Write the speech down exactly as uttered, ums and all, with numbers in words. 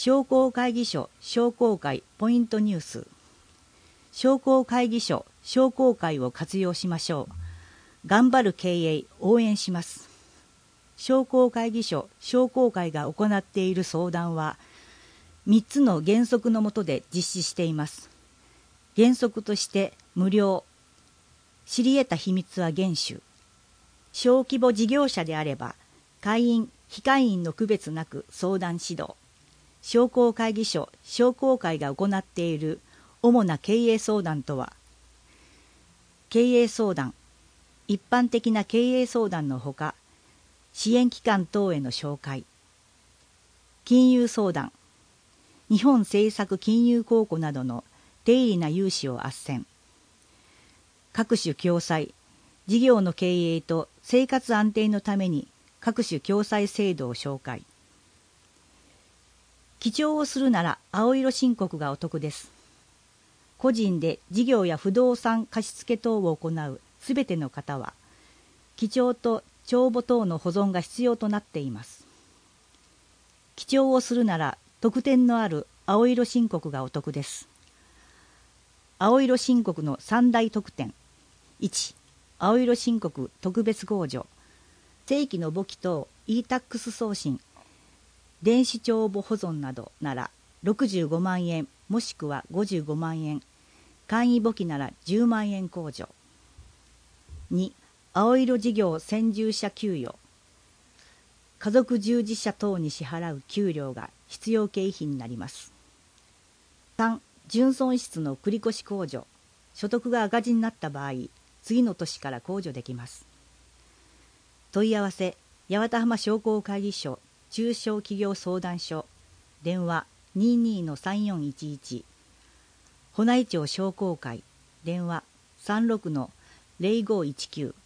商工会議所商工会ポイントニュース。商工会議所商工会を活用しましょう。頑張る経営応援します。商工会議所商工会が行っている相談はみっつの原則の下で実施しています。原則として無料、知り得た秘密は厳守、小規模事業者であれば会員非会員の区別なく相談指導、商工会議所商工会が行っている主な経営相談とは、経営相談、一般的な経営相談のほか支援機関等への紹介、金融相談、日本政策金融公庫などの低利な融資を斡旋、各種共済、事業の経営と生活安定のために各種共済制度を紹介。記帳をするなら青色申告がお得です。個人で事業や不動産貸付等を行うすべての方は、記帳と帳簿等の保存が必要となっています。記帳をするなら特典のある青色申告がお得です。青色申告の三大特典。いち、青色申告特別控除。正規の簿記等 イータックス 送信、電子帳簿保存などならろくじゅうごまんえんもしくはごじゅうごまんえん、簡易簿記ならじゅうまんえん控除。に、青色事業先住者給与。家族従事者等に支払う給料が必要経費になります。さん、純損失の繰越控除。所得が赤字になった場合、次の年から控除できます。問い合わせ、八幡浜商工会議所中小企業相談所、電話 にじゅうにのさんよんいちいち、保内町商工会、電話 さんじゅうろくのぜろごいちきゅう。